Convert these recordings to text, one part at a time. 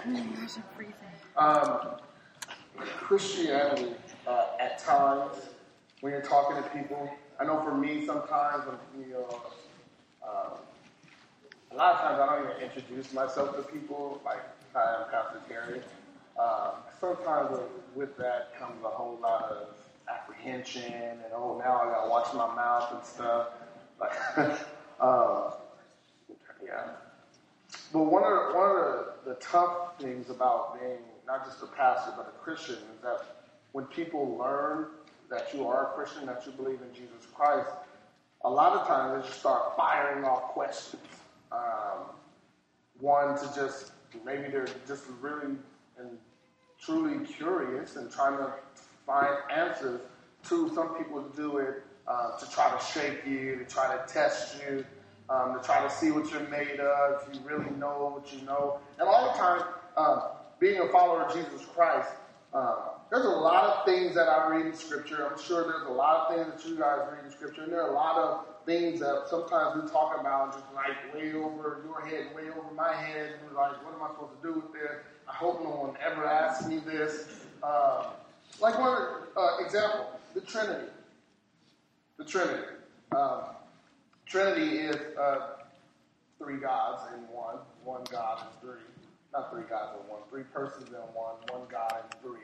Christianity, at times, when you're talking to people, I know for me sometimes, a lot of times I don't even introduce myself to people, like, hi, I'm Pastor Terry. Sometimes with that comes a whole lot of apprehension and, now I gotta watch my mouth and stuff. Like, yeah. But one of the tough things about being not just a pastor but a Christian is that when people learn that you are a Christian, that you believe in Jesus Christ, a lot of times they just start firing off questions. One to just, maybe they're just really and truly curious and trying to find answers. To some people do it to try to shake you, to try to test you, to try to see what you're made of, if you really know what you know. And all the time, being a follower of Jesus Christ, there's a lot of things that I read in Scripture. I'm sure there's a lot of things that you guys read in Scripture. And there are a lot of things that sometimes we talk about just like way over your head, way over my head. And we're like, what am I supposed to do with this? I hope no one ever asks me this. Like one example, the Trinity. The Trinity. Trinity is three gods in one. One God in three. Not three gods in one. Three persons in one. One God in three.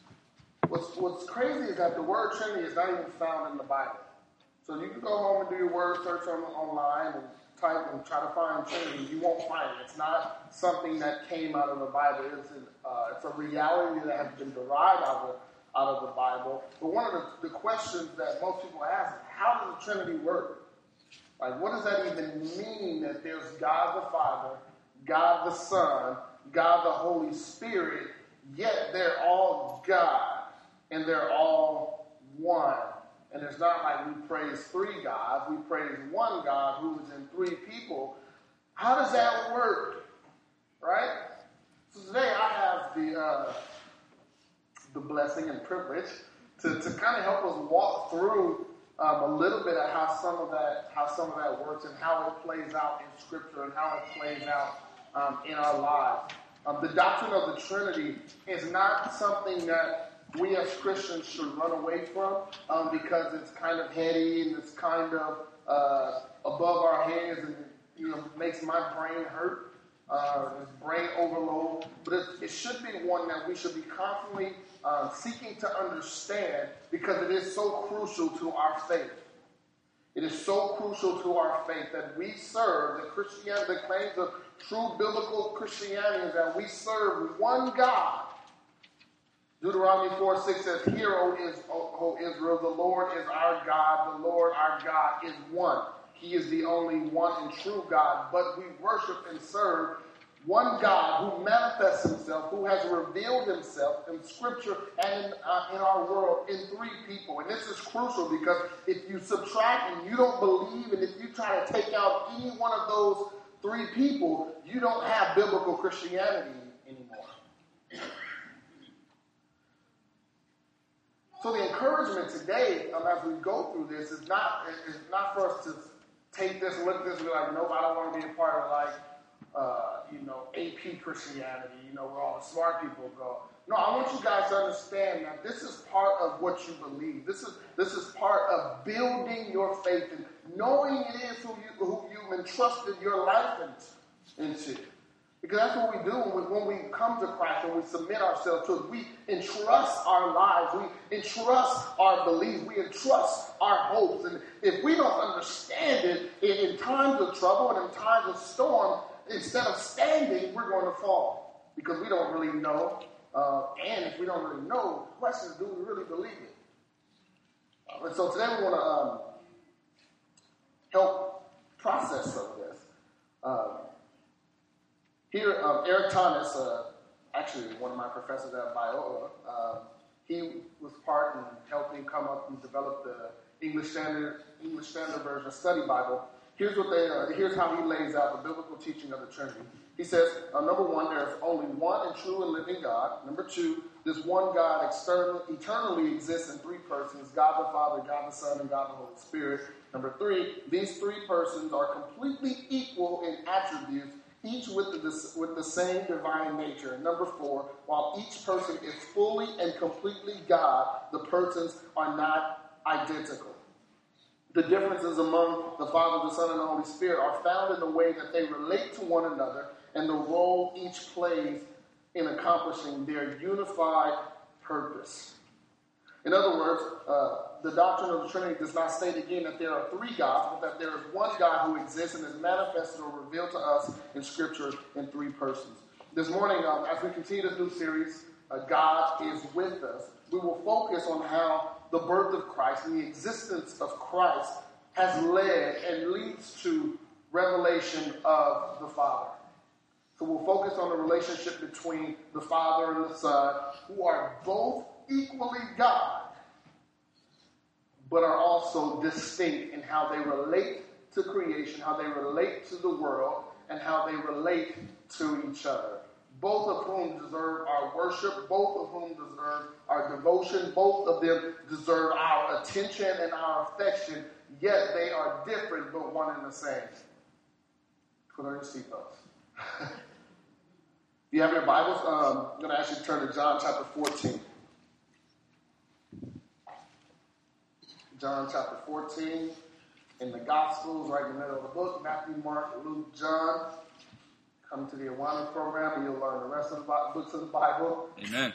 What's crazy is that the word Trinity is not even found in the Bible. So you can go home and do your word search online and type and try to find Trinity. You won't find it. It's not something that came out of the Bible. It's a reality that has been derived out of the Bible. But one of the questions that most people ask is, how does the Trinity work? Like, what does that even mean that there's God the Father, God the Son, God the Holy Spirit, yet they're all God, and they're all one. And it's not like we praise three gods, we praise one God who is in three people. How does that work? Right? So today I have the blessing and privilege to kind of help us walk through a little bit of how some of that works and how it plays out in Scripture and how it plays out in our lives. The doctrine of the Trinity is not something that we as Christians should run away from because it's kind of heady and it's kind of above our heads and makes my brain hurt. It's brain overload. But it should be one that we should be constantly seeking to understand because it is so crucial to our faith. It is so crucial to our faith that we serve, that Christianity, the claims of true biblical Christianity is that we serve one God. Deuteronomy 4:6 says, "Hear, O Israel, the Lord is our God, the Lord our God is one. He is the only one and true God, but we worship and serve one God who manifests himself, who has revealed himself in Scripture and in our world in three people." And this is crucial because if you subtract and you don't believe, and if you try to take out any one of those three people, you don't have biblical Christianity anymore. So the encouragement today, as we go through this, is not for us to take this and look at this and be like, nope, I don't want to be a part of AP Christianity. Where all the smart people go. No, I want you guys to understand that this is part of what you believe. This is part of building your faith and knowing it is who you've entrusted your life into. Because that's what we do when we come to Christ, when we submit ourselves to it. We entrust our lives. We entrust our beliefs. We entrust our hopes. And if we don't understand it in times of trouble and in times of storm, instead of standing, we're going to fall. Because we don't really know. And if we don't really know, the question is, do we really believe it? And so today we want to help process some of this. Here, Eric Thomas, actually one of my professors at Biola, he was part in helping come up and develop the English Standard Version Study Bible. Here's how he lays out the biblical teaching of the Trinity. He says, number one, there is only one and true and living God. Number two, this one God eternally exists in three persons, God the Father, God the Son, and God the Holy Spirit. Number three, these three persons are completely equal in attributes. each with the same divine nature. And number 4, while each person is fully and completely God, the persons are not identical. The differences among the Father, the Son, and the Holy Spirit are found in the way that they relate to one another and the role each plays in accomplishing their unified purpose. In other words, the doctrine of the Trinity does not state again that there are 3 gods, but that there is one God who exists and is manifested or revealed to us in Scripture in 3 persons. This morning, as we continue this new series, God is with us, we will focus on how the birth of Christ and the existence of Christ has led and leads to revelation of the Father. So we'll focus on the relationship between the Father and the Son, who are both equally God, but are also distinct in how they relate to creation, how they relate to the world, and how they relate to each other. Both of whom deserve our worship, both of whom deserve our devotion, both of them deserve our attention and our affection, yet they are different but one and the same. Put on your seatbelts. If you have your Bibles, I'm going to ask you to turn to John chapter 14. John chapter 14 in the Gospels, right in the middle of the book, Matthew, Mark, Luke, John. Come to the Awana program and you'll learn the rest of the books of the Bible. Amen.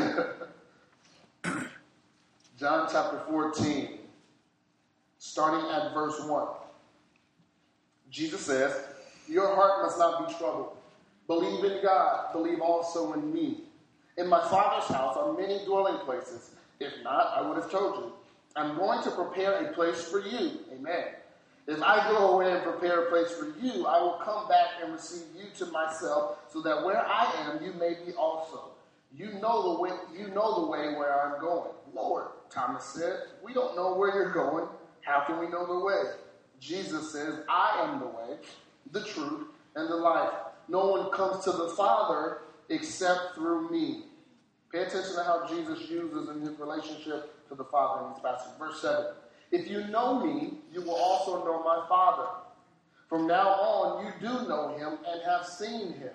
John chapter 14, starting at verse 1. Jesus says, "Your heart must not be troubled. Believe in God. Believe also in me. In my Father's house are many dwelling places. If not, I would have told you. I'm going to prepare a place for you." Amen. "If I go away and prepare a place for you, I will come back and receive you to myself, so that where I am, you may be also. You know the way where I'm going." "Lord," Thomas said, "we don't know where you're going. How can we know the way?" Jesus says, "I am the way, the truth, and the life. No one comes to the Father except through me." Pay attention to how Jesus uses in his relationship to the Father in this passage. Verse 7. "If you know me, you will also know my Father. From now on, you do know him and have seen him."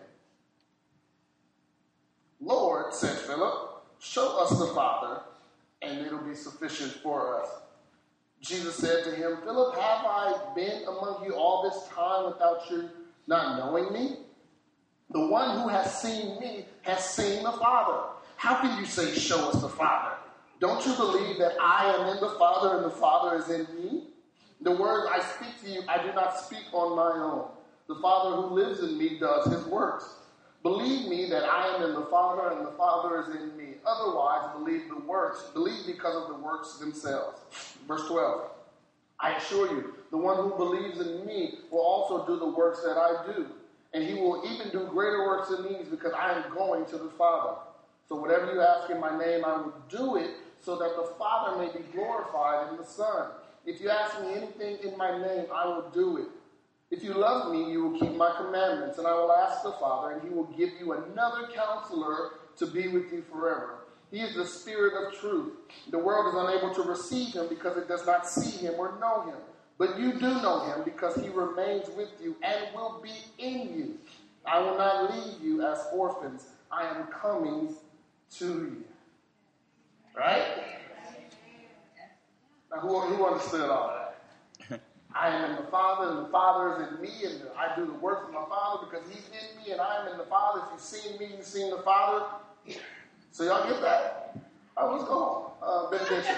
"Lord," said Philip, "show us the Father, and it'll be sufficient for us." Jesus said to him, "Philip, have I been among you all this time without you not knowing me? The one who has seen me has seen the Father. How can you say, 'Show us the Father'? Don't you believe that I am in the Father and the Father is in me? The words I speak to you, I do not speak on my own. The Father who lives in me does his works. Believe me that I am in the Father and the Father is in me. Otherwise, believe because of the works themselves." Verse 12. "I assure you, the one who believes in me will also do the works that I do. And he will even do greater works than these, because I am going to the Father. So whatever you ask in my name, I will do it, so that the Father may be glorified in the Son. If you ask me anything in my name, I will do it. If you love me, you will keep my commandments, and I will ask the Father, and he will give you another counselor to be with you forever. He is the Spirit of truth. The world is unable to receive him because it does not see him or know him. But you do know him, because he remains with you and will be in you. I will not leave you as orphans. I am coming to you." Right? Now, who understood all that? I am in the Father, and the Father is in me, and I do the works of my Father because he's in me, and I am in the Father. If you've seen me, you've seen the Father. So y'all get that? Let's go home. Benediction.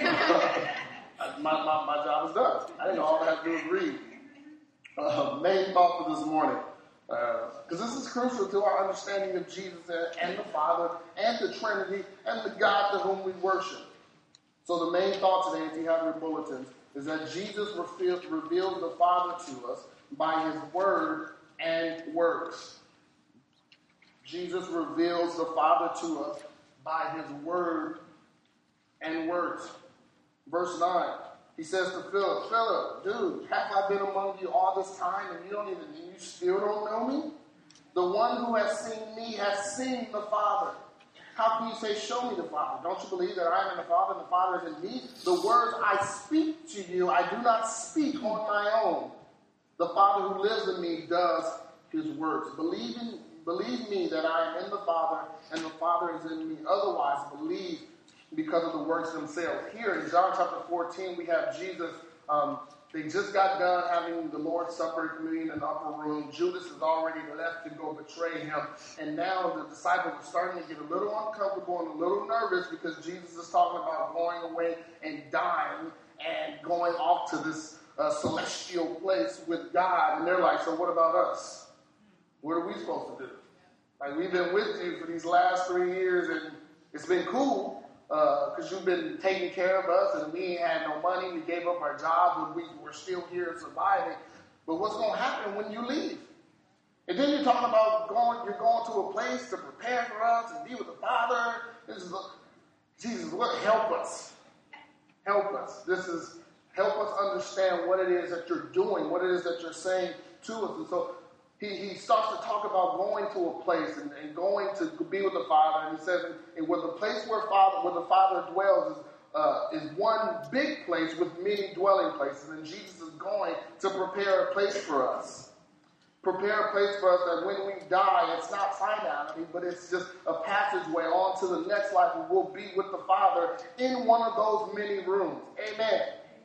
My job is done. I didn't know all I had to do was read. Main thought for this morning. Because this is crucial to our understanding of Jesus and the Father and the Trinity and the God to whom we worship. So the main thought today, if you have your bulletins, is that Jesus reveals the Father to us by his word and works. Jesus reveals the Father to us by his word and works. Verse 9, he says to Philip, "Philip, dude, have I been among you all this time and you still don't know me? The one who has seen me has seen the Father. How can you say, 'Show me the Father'? Don't you believe that I am in the Father and the Father is in me? The words I speak to you, I do not speak on my own. The Father who lives in me does his words. Believe me that I am in the Father and the Father is in me. Otherwise, believe because of the works themselves. Here in John chapter 14, we have Jesus. They just got done having the Lord's Supper communion in the upper room. Judas has already left to go betray him. And now the disciples are starting to get a little uncomfortable and a little nervous because Jesus is talking about going away and dying and going off to this celestial place with God. And they're like, so what about us? What are we supposed to do? Like, we've been with you for these last 3 years and it's been cool. Because you've been taking care of us and we ain't had no money. We gave up our jobs and we're still here surviving. But what's going to happen when you leave? And then you're talking about you're going to a place to prepare for us and be with the Father. Jesus, what? Help us. Help us. Help us understand what it is that you're doing, what it is that you're saying to us. And so he starts to talk about going to a place and going to be with the Father. And he says, and where the place where the Father dwells is one big place with many dwelling places. And Jesus is going to prepare a place for us. Prepare a place for us that when we die, it's not finality, but it's just a passageway on to the next life where we'll be with the Father in one of those many rooms. Amen.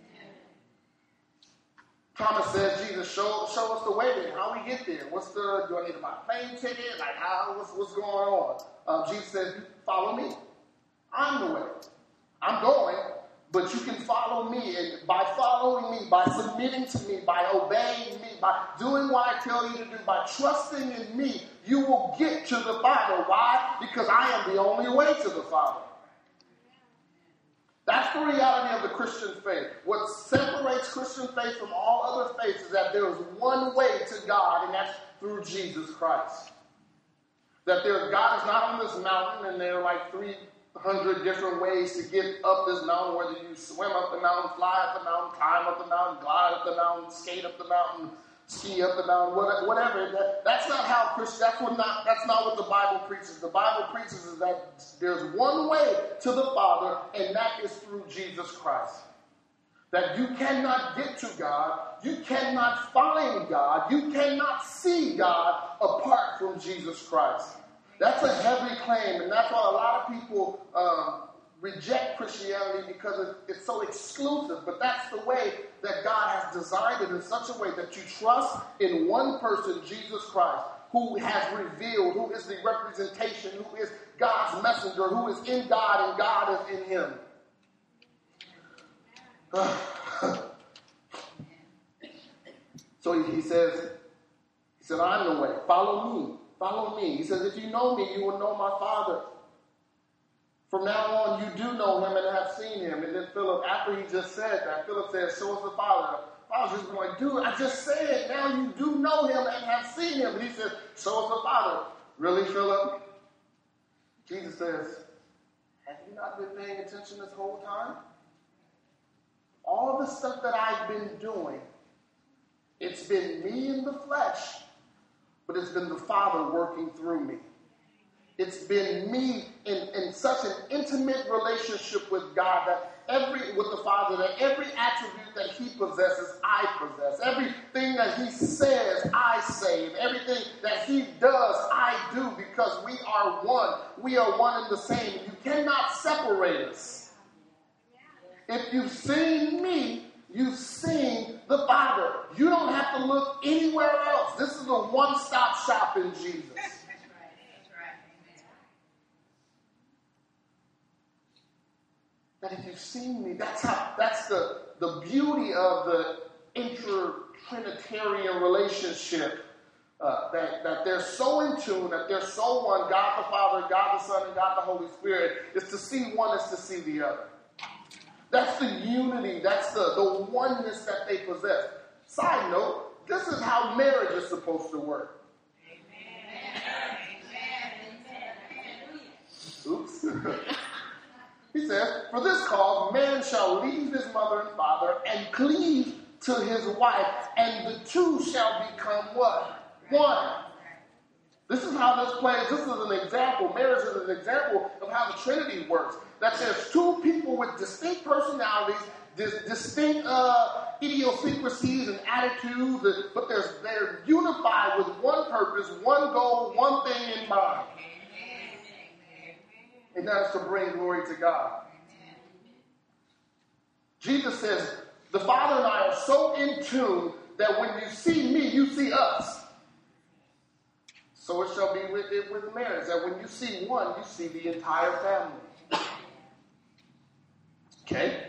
Thomas says, Jesus, show us the way then. How we get there? Do I need to buy a plane ticket? Like, what's going on? Jesus says, follow me. I'm the way. I'm going, but you can follow me. And by following me, by submitting to me, by obeying me, by doing what I tell you to do, by trusting in me, you will get to the Father. Why? Because I am the only way to the Father. That's the reality of the Christian faith. What separates Christian faith from all other faiths is that there is one way to God, and that's through Jesus Christ. That God is not on this mountain, and there are like 300 different ways to get up this mountain, whether you swim up the mountain, fly up the mountain, climb up the mountain, glide up the mountain, skate up the mountain, ski up the mountain, whatever. That's not how Christian. That's not what the Bible preaches. The Bible preaches is that there's one way to the Father, and that is through Jesus Christ. That you cannot get to God, you cannot find God, you cannot see God apart from Jesus Christ. That's a heavy claim, and that's why a lot of people reject Christianity because it's so exclusive. But that's the way that God has designed it in such a way that you trust in one person, Jesus Christ, who has revealed, who is the representation, who is God's messenger, who is in God and God is in him. So he said, I'm the way. Follow me. Follow me. He says, if you know me, you will know my Father. From now on, you do know him and have seen him. And then Philip, after he just said that, Philip says, show us the Father. I was just going, dude, I just said, now you do know him and have seen him. And he says, show us the Father. Really, Philip? Jesus says, have you not been paying attention this whole time? All the stuff that I've been doing, it's been me in the flesh, but it's been the Father working through me. It's been me in such an intimate relationship with God, with the Father, that every attribute that he possesses, I possess. Everything that he says, I say. And everything that he does, I do, because we are one. We are one and the same. You cannot separate us. If you've seen me, you've seen the Father. You don't have to look anywhere else. This is a one-stop shop in Jesus. That if you've seen me, that's the beauty of the inter-Trinitarian relationship. That they're so in tune, that they're so one, God the Father, God the Son, and God the Holy Spirit, is to see one is to see the other. That's the unity, that's the oneness that they possess. Side note, this is how marriage is supposed to work. Amen. Oops. He says, for this cause, man shall leave his mother and father and cleave to his wife, and the two shall become what? One. This is how this plays. This is an example. Marriage is an example of how the Trinity works. That there's two people with distinct personalities, distinct idiosyncrasies and attitudes, but they're unified with one purpose, one goal, one thing in mind. And that is to bring glory to God. Jesus says, the Father and I are so in tune that when you see me, you see us. So it shall be with marriage, that when you see one, you see the entire family. Okay?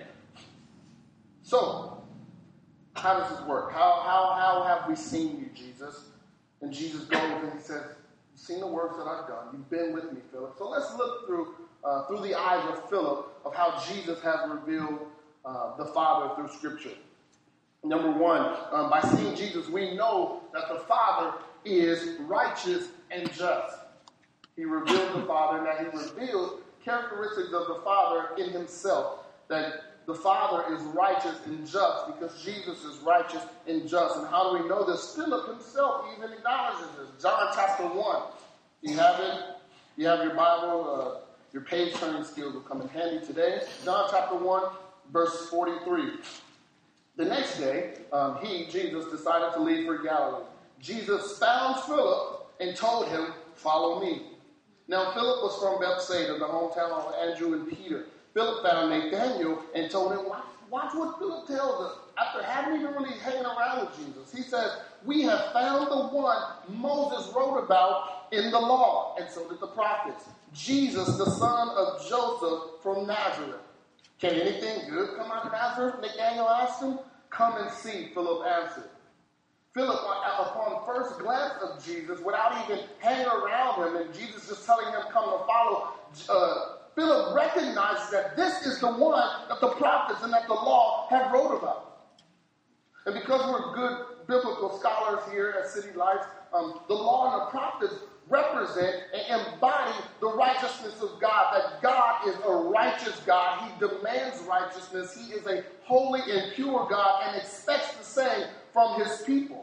So, how does this work? How have we seen you, Jesus? And Jesus goes and he says, you've seen the works that I've done. You've been with me, Philip. So let's look through the eyes of Philip of how Jesus has revealed the Father through Scripture. Number one, by seeing Jesus, we know that the Father is righteous and just. He revealed the Father, and that he revealed characteristics of the Father in himself. That the Father is righteous and just because Jesus is righteous and just. And how do we know this? Philip himself even acknowledges this. John chapter 1. You have it? You have your Bible? Your page turning skills will come in handy today. John chapter 1, verse 43. The next day, Jesus, decided to leave for Galilee. Jesus found Philip and told him, follow me. Now, Philip was from Bethsaida, the hometown of Andrew and Peter. Philip found Nathanael and told him, watch what Philip tells us. After having even really hanging around with Jesus, he says, we have found the one Moses wrote about in the law, and so did the prophets, Jesus, the son of Joseph from Nazareth. Can anything good come out of Nazareth? Nathanael asked him. Come and see, Philip answered. Philip, upon first glance of Jesus, without even hanging around him, and Jesus just telling him, come to follow, Philip recognizes that this is the one that the prophets and that the law have wrote about. And because we're good biblical scholars here at City Lights, the law and the prophets represent and embody the righteousness of God, that God is a righteous God. He demands righteousness. He is a holy and pure God and expects the same from his people.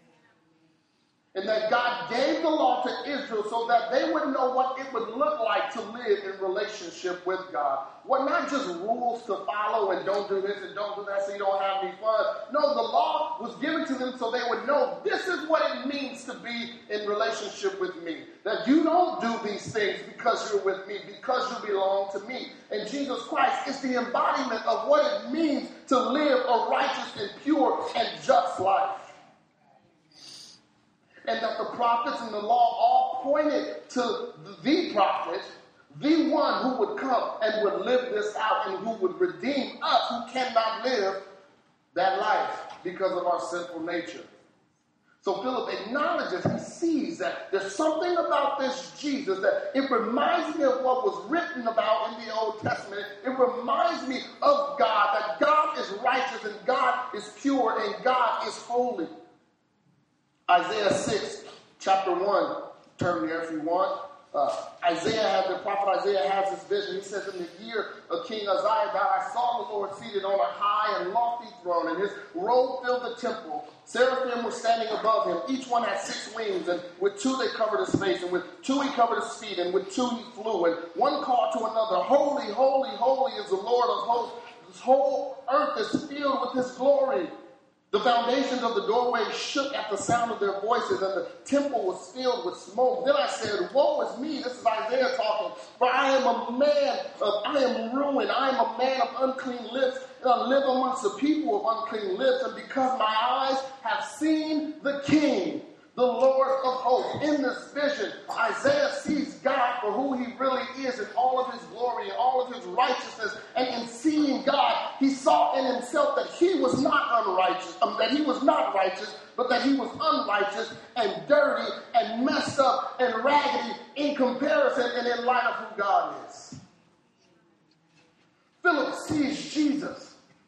And that God gave the law to Israel so that they would know what it would look like to live in relationship with God. What not just rules to follow and don't do this and don't do that so you don't have any fun. No, the law was given to them so they would know this is what it means to be in relationship with me. That you don't do these things because you're with me, because you belong to me. And Jesus Christ is the embodiment of what it means to live a righteous and pure and just life. And that the prophets and the law all pointed to the prophet, the one who would come and would live this out and who would redeem us who cannot live that life because of our sinful nature. So Philip acknowledges, he sees that there's something about this Jesus that it reminds me of what was written about in the Old Testament. It reminds me of God, that God is righteous and God is pure and God is holy. Isaiah 6, chapter 1. Turn there if you want. The prophet Isaiah has this vision. He says, in the year of King Uzziah died, I saw the Lord seated on a high and lofty throne, and his robe filled the temple. Seraphim were standing above him. Each one had 6 wings, and with 2 they covered his face, and with 2 he covered his feet, and with 2 he flew. And one called to another, Holy, holy, holy is the Lord of hosts. This whole earth is filled with his glory. The foundations of the doorway shook at the sound of their voices, and the temple was filled with smoke. Then I said, woe is me, this is Isaiah talking, for I am ruined, I am a man of unclean lips, and I live amongst the people of unclean lips, and because my eyes have seen the King, the Lord of hosts. In this vision, Isaiah sees God for who he really is in all of his glory and all of his righteousness. And in seeing God, he saw in himself that he was not unrighteous, that he was not righteous, but that he was unrighteous and dirty and messed up and raggedy in comparison and in light of who God is. Philip sees Jesus.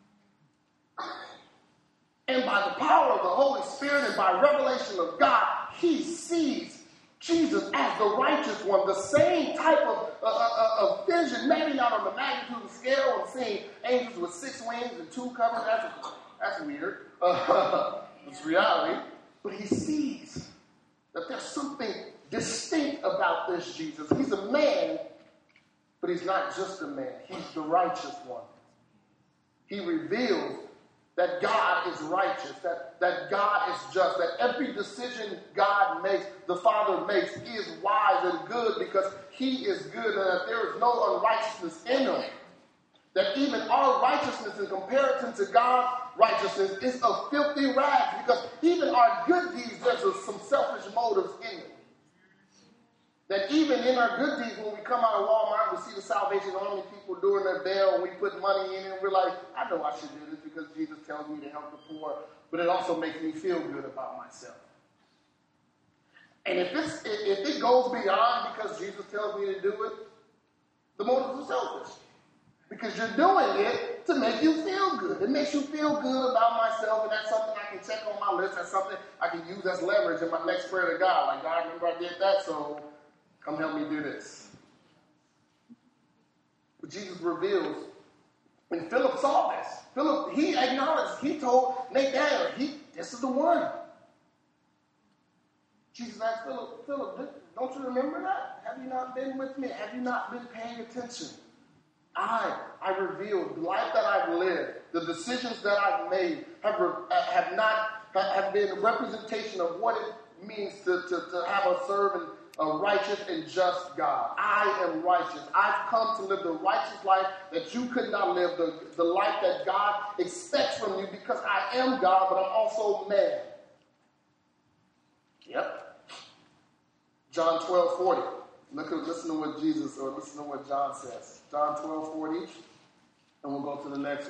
And by the power of the Holy Spirit and by revelation of God, he sees Jesus as the righteous one. The same type of vision, maybe not on the magnitude of scale of seeing angels with 6 wings and 2 covers. That's weird. It's reality. But he sees that there's something distinct about this Jesus. He's a man, but he's not just a man. He's the righteous one. He reveals that God is righteous, that God is just, that every decision God makes, the Father makes, is wise and good because he is good and that there is no unrighteousness in him. That even our righteousness in comparison to God's righteousness is a filthy rag because even our good deeds, there's some selfish motives in it. That even in our good deeds, when we come out of Walmart and we see the Salvation Army people doing their bell and we put money in it, we're like, I know I should do this because Jesus tells me to help the poor, but it also makes me feel good about myself. And if it goes beyond because Jesus tells me to do it, the motives are selfish. Because you're doing it to make you feel good. It makes you feel good about myself, and that's something I can check on my list. That's something I can use as leverage in my next prayer to God. Like, God, remember I did that, so come help me do this. But Jesus reveals, and Philip saw this. Philip, he acknowledged, he told Nathanael, this is the one. Jesus asked Philip, don't you remember that? Have you not been with me? Have you not been paying attention? I revealed the life that I've lived, the decisions that I've made have been a representation of what it means to have a servant, a righteous and just God. I am righteous. I've come to live the righteous life that you could not live, the life that God expects from you because I am God, but I'm also man. Yep. John 12:40. Listen to what John says. John 12:40, and we'll go to the next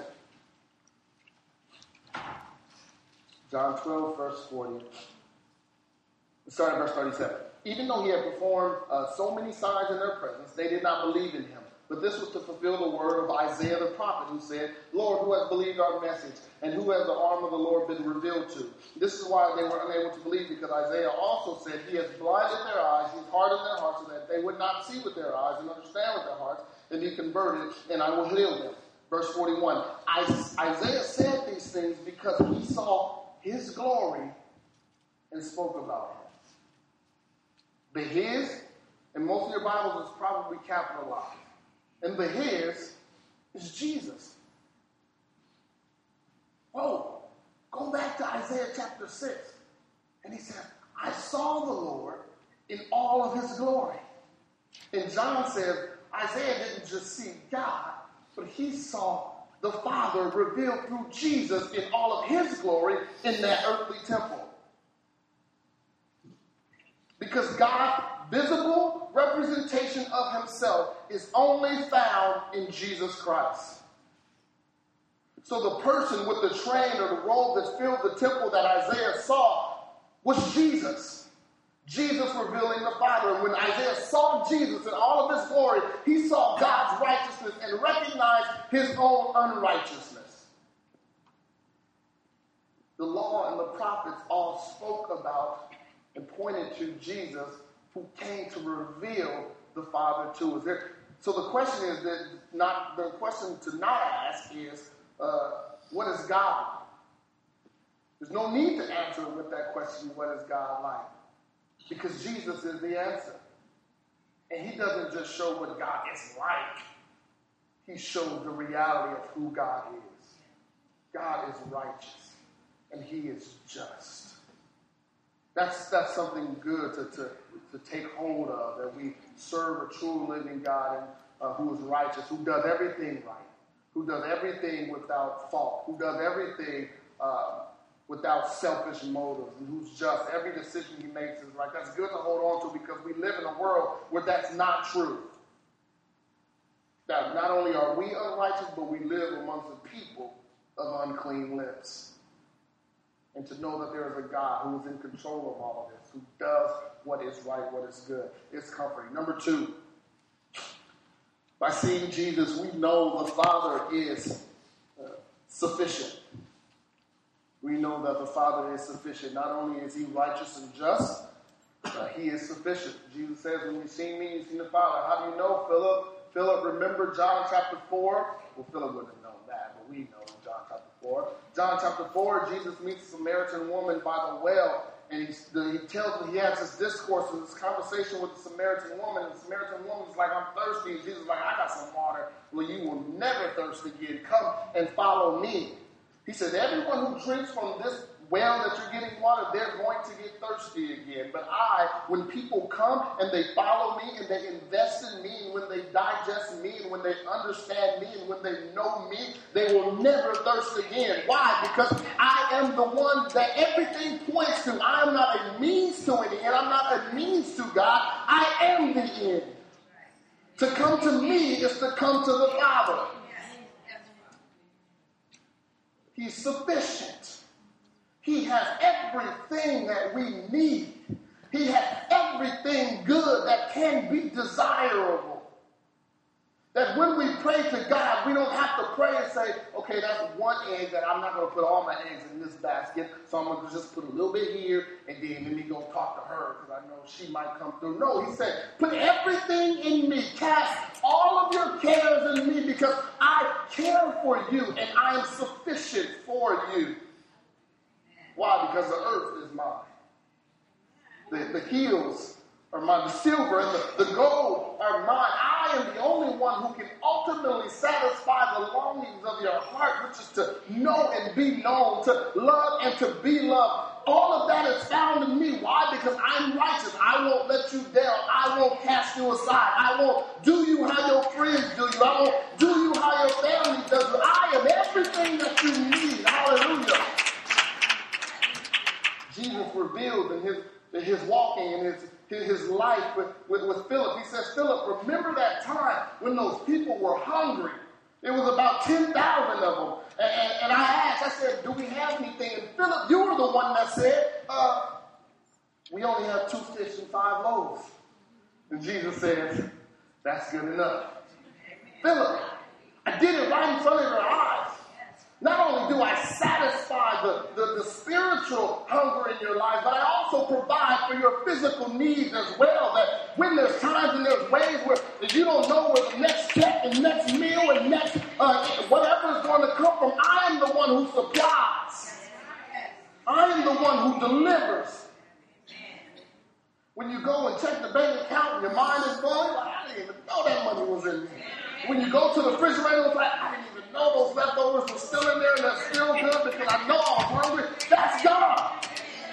one. John 12, verse 40. Start at verse 37. Even though he had performed so many signs in their presence, they did not believe in him. But this was to fulfill the word of Isaiah the prophet, who said, Lord, who has believed our message, and who has the arm of the Lord been revealed to? This is why they were unable to believe, because Isaiah also said, he has blinded their eyes, he's hardened their hearts, so that they would not see with their eyes and understand with their hearts, and be converted, and I will heal them. Verse 41. Isaiah said these things because he saw his glory and spoke about him. The his, in most of your Bibles, is probably capitalized. And the his is Jesus. Whoa. Go back to Isaiah chapter 6. And he said, I saw the Lord in all of his glory. And John says, Isaiah didn't just see God, but he saw the Father revealed through Jesus in all of his glory in that earthly temple. Because God's visible representation of himself is only found in Jesus Christ. So the person with the train or the robe that filled the temple that Isaiah saw was Jesus. Jesus revealing the Father. And when Isaiah saw Jesus in all of his glory, he saw God's righteousness and recognized his own unrighteousness. The law and the prophets all spoke about and pointed to Jesus, who came to reveal the Father to us. So the question is the question to not ask is, what is God? There's no need to answer with that question, what is God like? Because Jesus is the answer. And he doesn't just show what God is like. He shows the reality of who God is. God is righteous. And he is just. That's something good to take hold of, that we serve a true living God who is righteous, who does everything right, who does everything without fault, who does everything without selfish motives, and who's just. Every decision he makes is right. That's good to hold on to because we live in a world where that's not true. That not only are we unrighteous, but we live amongst a people of unclean lips. And to know that there is a God who is in control of all of this, who does what is right, what is good. It's comforting. Number 2, by seeing Jesus, we know the Father is sufficient. We know that the Father is sufficient. Not only is he righteous and just, he is sufficient. Jesus says, when you've seen me, you've seen the Father. How do you know, Philip? Philip, remember John chapter 4? Well, Philip wouldn't have known that, but we know John chapter 4. John chapter 4, Jesus meets a Samaritan woman by the well, and he has this discourse, this conversation with the Samaritan woman, and the Samaritan woman is like, I'm thirsty, and Jesus is like, I got some water. Well, you will never thirst again. Come and follow me. He said, everyone who drinks from this well that you're getting water, they're going to get thirsty again. But when people come and they follow me and they invest in me, and when they digest me, and when they understand me, and when they know me, they will never thirst again. Why? Because I am the one that everything points to. I am not a means to an end. I'm not a means to God. I am the end. To come to me is to come to the Father. He's sufficient. He has everything that we need. He has everything good that can be desirable. That when we pray to God, we don't have to pray and say, okay, that's one egg that I'm not going to put all my eggs in this basket, so I'm going to just put a little bit here, and then let me go talk to her because I know she might come through. No, he said, put everything in me. Cast all of your cares in me because I care for you, and I am sufficient for you. Why? Because the earth is mine. The hills are mine. The silver and the gold are mine. I am the only one who can ultimately satisfy the longings of your heart, which is to know and be known, to love and to be loved. All of that is found in me. Why? Because I'm righteous. I won't let you down. I won't cast you aside. I won't do you how your friends do you. I won't do you how your family does you. I am everything that you need. Hallelujah. Jesus revealed in his walking and his life with Philip. He says, Philip, remember that time when those people were hungry? It was about 10,000 of them. And I asked, I said, do we have anything? And Philip, you were the one that said, we only have 2 fish and 5 loaves. And Jesus says, that's good enough. Philip, I did it right in front of your eyes. Not only do I satisfy the spiritual hunger in your life, but I also provide for your physical needs as well. That when there's times and there's ways where you don't know where the next check and next meal and next whatever is going to come from, I am the one who supplies. I am the one who delivers. When you go and check the bank account and your mind is going, like, I didn't even know that money was in there. When you go to the refrigerator, it's like, I didn't even know those leftovers were still in there and they're still good because I know I was hungry. That's God.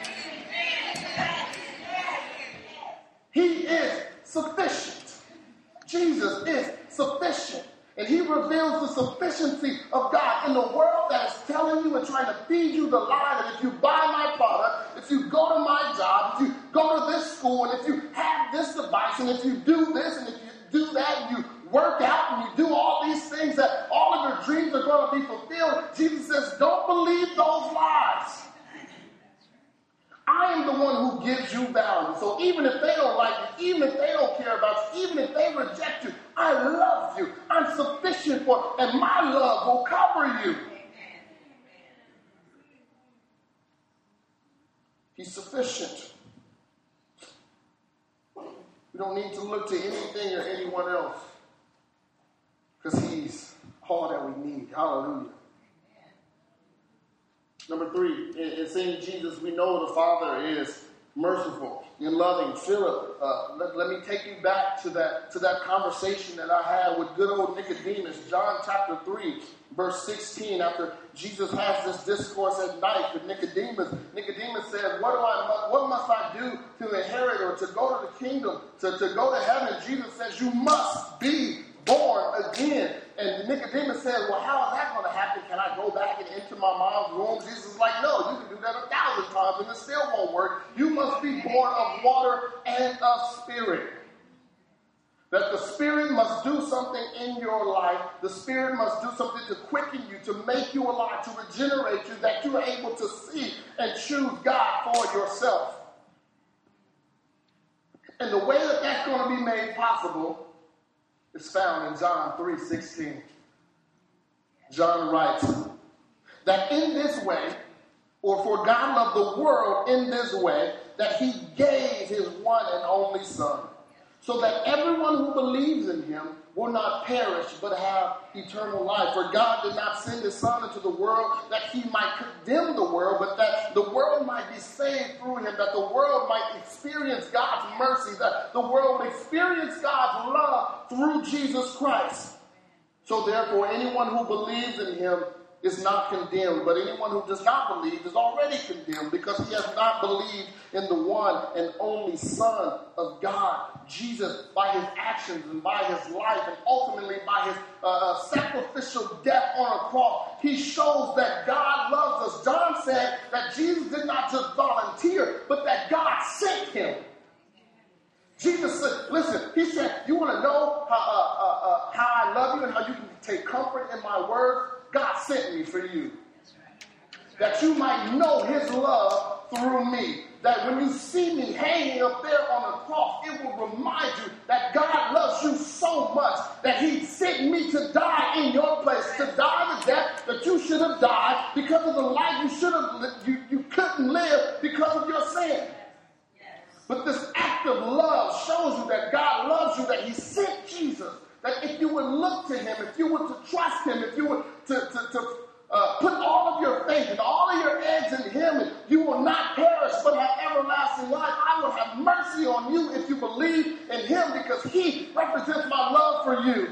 He is sufficient. Jesus is sufficient. And he reveals the sufficiency of God in the world that is telling you and trying to feed you the lie that if you buy my product, if you go to my job, if you go to this school, and if you have this device, and if you do this, and if you do that, and you work out, and you do all these things, that all of your dreams are going to be fulfilled. Jesus says, don't believe those lies. I am the one who gives you value. So even if they don't like you, even if they don't care about you, even if they reject you, I love you. I'm sufficient for, and my love will cover you. He's sufficient. We don't need to look to anything or anyone else because he's all that we need. Hallelujah. Number 3, in seeing Jesus, we know the Father is merciful and loving. Philip, let me take you back to that conversation that I had with good old Nicodemus. John chapter 3, verse 16, after Jesus has this discourse at night with Nicodemus. Nicodemus said, what must I do to inherit or to go to the kingdom, to go to heaven? Jesus says, you must be born again. And Nicodemus says, well, how is that going to happen? Can I go back and enter my mom's womb? Jesus is like, no, you can do that 1,000 times and it still won't work. You must be born of water and of spirit. That the Spirit must do something in your life. The Spirit must do something to quicken you, to make you alive, to regenerate you, that you are able to see and choose God for yourself. And the way that that's going to be made possible is found in John 3:16. John writes that in this way, or for God loved the world in this way, that he gave his one and only Son, so that everyone who believes in him will not perish but have eternal life. For God did not send his Son into the world that he might condemn the world, but that the world might be saved through him, that the world might experience God's mercy, that the world would experience God's love through Jesus Christ. So therefore, anyone who believes in him is not condemned, but anyone who does not believe is already condemned because he has not believed in the one and only Son of God. Jesus, by his actions and by his life and ultimately by his sacrificial death on a cross, he shows that God loves us. John said that Jesus did not just volunteer, but that God sent him. Jesus said, listen, he said, you want to know how I love you and how you can take comfort in my word? God sent me for you. That you might know his love through me. That when you see me hanging up there on the cross, it will remind you that God loves you so much that he sent me to die in your place, to die the death that you should have died because of the life you should have lived, you couldn't live because of your sin. But this act of love shows you that God loves you, that he sent Jesus, that if you would look to him, if you were to trust him, if you were to put all of your faith and all of your eggs in him, and you will not perish but have everlasting life. I will have mercy on you if you believe in him because he represents my love for you.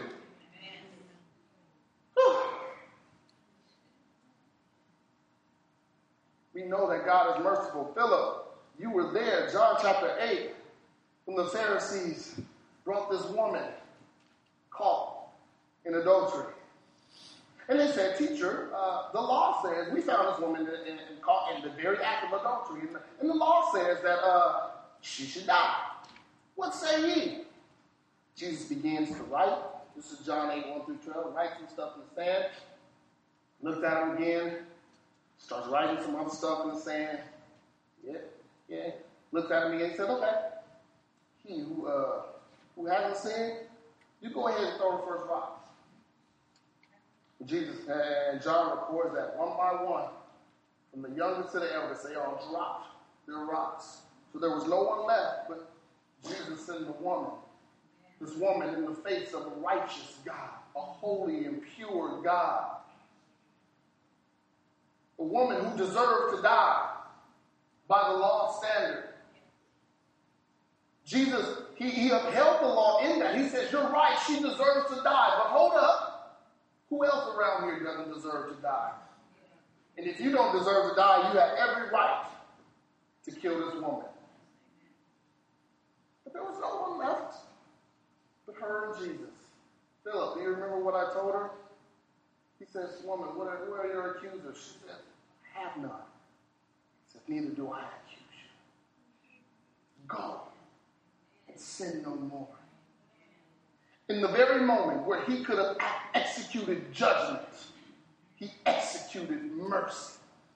We know that God is merciful. Philip, you were there, John chapter 8, when the Pharisees brought this woman caught in adultery. And they said, teacher, the law says, we found this woman caught in the very act of adultery. And the law says that she should die. What say ye? Jesus begins to write. This is John 8, 1 through 12. Writes some stuff in the sand. Looked at him again. Starts writing some other stuff in the sand. Yeah. Looked at him again and said, okay. He who hasn't sinned, you go ahead and throw the first rock. Jesus and John records that one by one, from the youngest to the eldest, they all dropped their rocks. So there was no one left but Jesus and the woman. This woman in the face of a righteous God, a holy and pure God. A woman who deserved to die by the law standard. Jesus, he upheld the law in that. He says, you're right, she deserves to die. But hold up. Who else around here doesn't deserve to die? And if you don't deserve to die, you have every right to kill this woman. But there was no one left but her and Jesus. Philip, do you remember what I told her? He says, woman, where are your accusers? She said, I have none. He said, neither do I accuse you. Go and sin no more. In the very moment where he could have executed judgment, he executed mercy.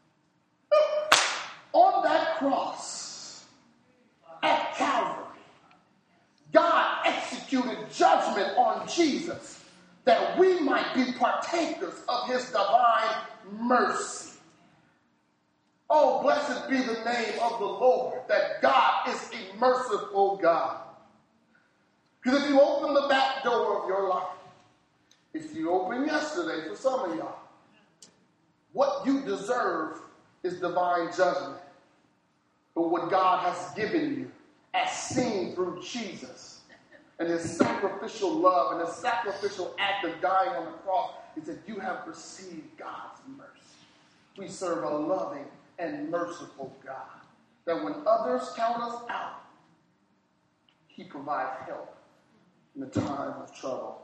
On that cross at Calvary, God executed judgment on Jesus that we might be partakers of his divine mercy. Oh, blessed be the name of the Lord, that God is a merciful God. Because if you open the back door of your life, if you opened yesterday for some of y'all, what you deserve is divine judgment. But what God has given you, as seen through Jesus and his sacrificial love and his sacrificial act of dying on the cross, is that you have received God's mercy. We serve a loving and merciful God, that when others count us out, he provides help in the time of trouble.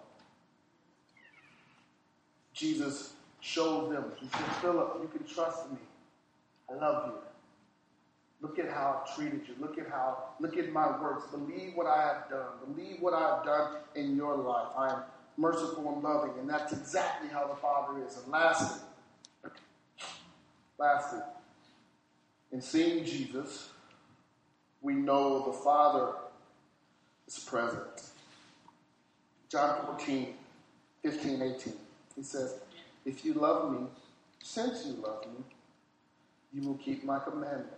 Jesus showed them. He said, Philip, you can trust me. I love you. Look at how I've treated you. Look at my works. Believe what I have done. Believe what I have done in your life. I am merciful and loving. And that's exactly how the Father is. And lastly, in seeing Jesus, we know the Father is present. John 14, 15, 18. He says, if you love me, since you love me, you will keep my commandments.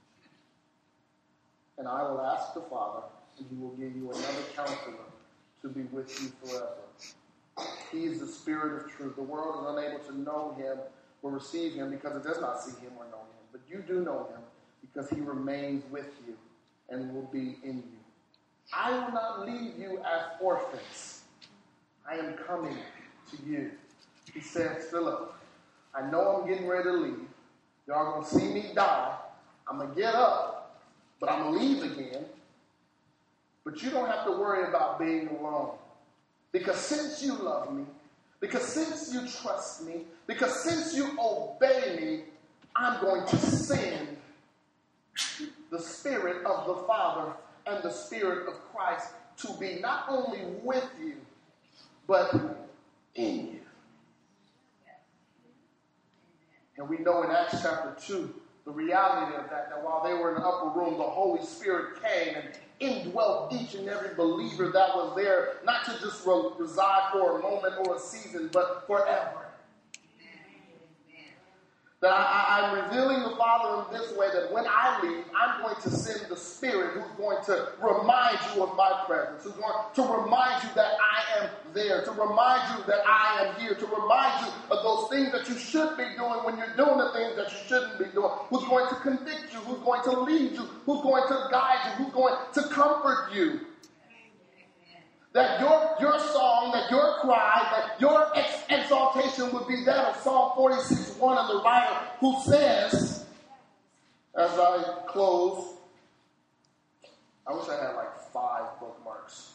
And I will ask the Father, and he will give you another counselor to be with you forever. He is the Spirit of truth. The world is unable to know him or receive him because it does not see him or know him. But you do know him because he remains with you and will be in you. I will not leave you as orphans. I am coming to you. He said, Philip, I know I'm getting ready to leave. Y'all going to see me die. I'm going to get up, but I'm going to leave again. But you don't have to worry about being alone. Because since you love me, because since you trust me, because since you obey me, I'm going to send the Spirit of the Father and the Spirit of Christ to be not only with you, but in you. And we know in Acts chapter 2, the reality of that while they were in the upper room, the Holy Spirit came and indwelt each and every believer that was there, not to just reside for a moment or a season, but forever. That I'm revealing the Father in this way, that when I leave, I'm going to send the Spirit who's going to remind you of my presence, who's going to remind you that I am there, to remind you that I am here, to remind you of those things that you should be doing when you're doing the things that you shouldn't be doing, who's going to convict you, who's going to lead you, who's going to guide you, who's going to comfort you. That your song, that your cry, that your exaltation would be that of Psalm 46:1 of the writer who says, as I close, I wish I had like 5 bookmarks.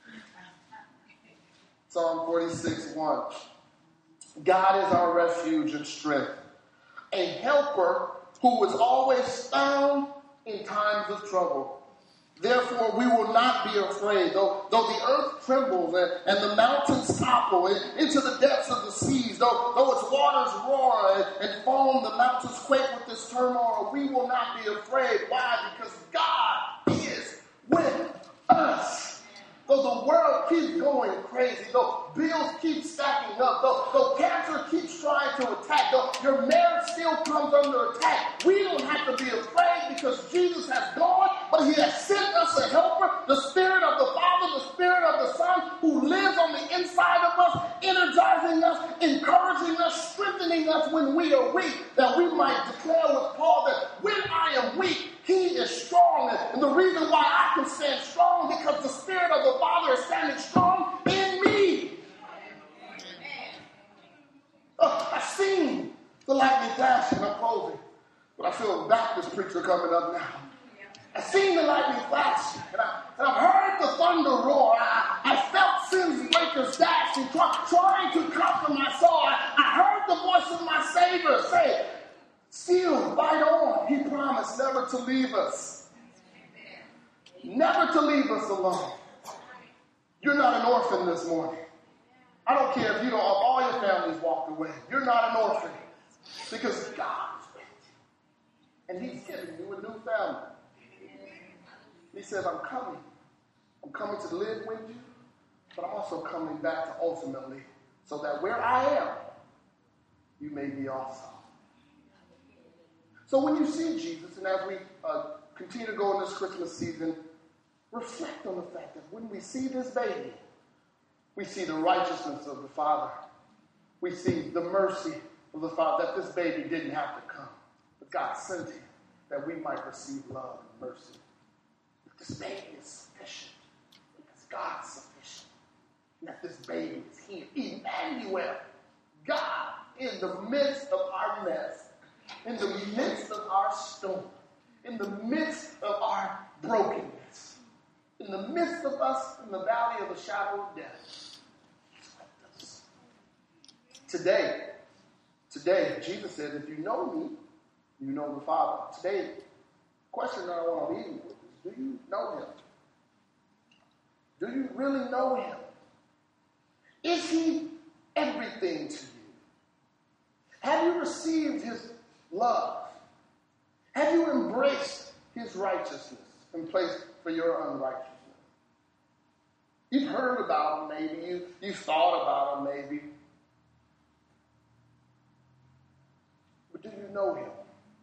Psalm 46:1. God is our refuge and strength, a helper who is always found in times of trouble. Therefore, we will not be afraid, though the earth trembles and the mountains topple into the depths of the seas, though its waters roar and foam, the mountains quake with this turmoil. We will not be afraid. Why? Because God is with us. Though the world keeps going crazy, though bills keep stacking up, though cancer keeps trying to attack, though your marriage still comes under attack, we don't have to be afraid because Jesus has gone, but he has sent us a helper, the Spirit of the Father, the Spirit of the Son, who lives on the inside of us, energizing us, encouraging us, strengthening us when we are weak, that we might declare with Paul that when I am weak, he is strong. And the reason why I can stand strong because the Spirit of the Father is standing strong in me. I've seen the lightning flash, and I'm closing, but I feel a Baptist preacher coming up now. I've seen the lightning flash, and I've heard the thunder roar. I felt sin's breakers dash and trying to conquer my soul. I heard the voice of my Savior say, still, fight on. He promised never to leave us. Never to leave us alone. You're not an orphan this morning. I don't care if all your families walked away. You're not an orphan. Because God is with you. And he's giving you a new family. He says, I'm coming. I'm coming to live with you. But I'm also coming back to ultimately so that where I am, you may be also. So when you see Jesus, and as we continue to go in this Christmas season, reflect on the fact that when we see this baby, we see the righteousness of the Father. We see the mercy of the Father, that this baby didn't have to come. But God sent him that we might receive love and mercy. That this baby is sufficient because God is sufficient. And that this baby is here. Emmanuel, God in the midst of our mess. In the midst of our storm, in the midst of our brokenness, in the midst of us in the valley of the shadow of death, he's with us. Today, Jesus said, if you know me, you know the Father. Today, the question that I want to leave you with is, do you know him? Do you really know him? Is he everything to you? Have you received his love? Have you embraced his righteousness in place for your unrighteousness? You've heard about him maybe. You've thought about him maybe. But do you know him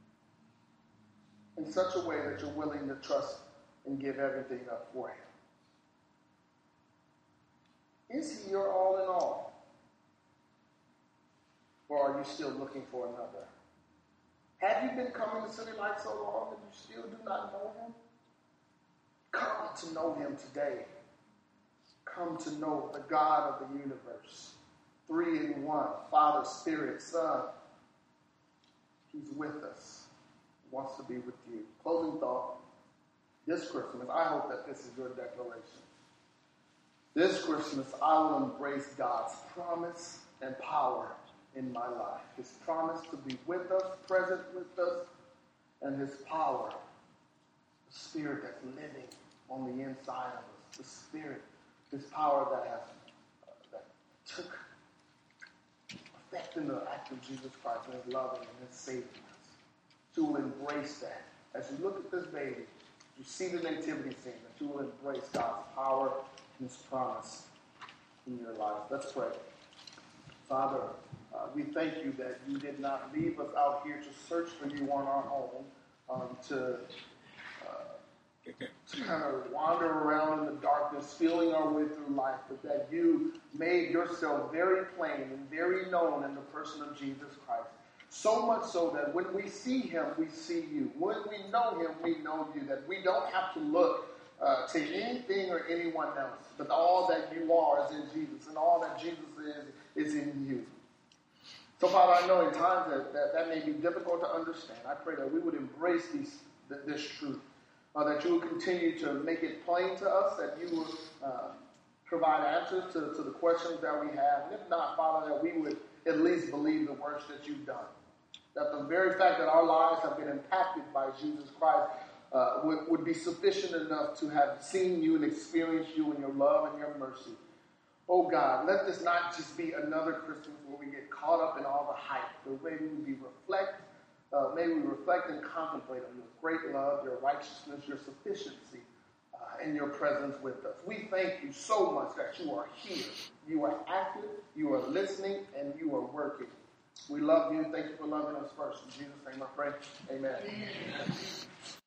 in such a way that you're willing to trust and give everything up for him? Is he your all in all? Or are you still looking for another? Have you been coming to City Light so long that you still do not know him? Come to know him today. Come to know the God of the universe. 3 in 1, Father, Spirit, Son, He's with us. He wants to be with you. Closing thought. This Christmas, I hope that this is your declaration. This Christmas, I will embrace God's promise and power in my life. His promise to be with us, present with us, and his power, the Spirit that's living on the inside of us. The Spirit, his power that took effect in the act of Jesus Christ and his loving and his saving us. You will embrace that. As you look at this baby, you see the nativity scene, that you will embrace God's power and his promise in your life. Let's pray. Father, we thank you that you did not leave us out here to search for you on our own, to kind of wander around in the darkness, feeling our way through life, but that you made yourself very plain and very known in the person of Jesus Christ. So much so that when we see him, we see you. When we know him, we know you. That we don't have to look to anything or anyone else, but all that you are is in Jesus, and all that Jesus is in you. So, Father, I know in times that may be difficult to understand. I pray that we would embrace this truth, that you would continue to make it plain to us, that you would provide answers to the questions that we have, and if not, Father, that we would at least believe the works that you've done. That the very fact that our lives have been impacted by Jesus Christ would be sufficient enough to have seen you and experienced you in your love and your mercy. Oh God, let this not just be another Christmas where we get caught up in all the hype, but may we reflect and contemplate on your great love, your righteousness, your sufficiency, and your presence with us. We thank you so much that you are here. You are active, you are listening, and you are working. We love you. Thank you for loving us first. In Jesus' name I pray. Amen.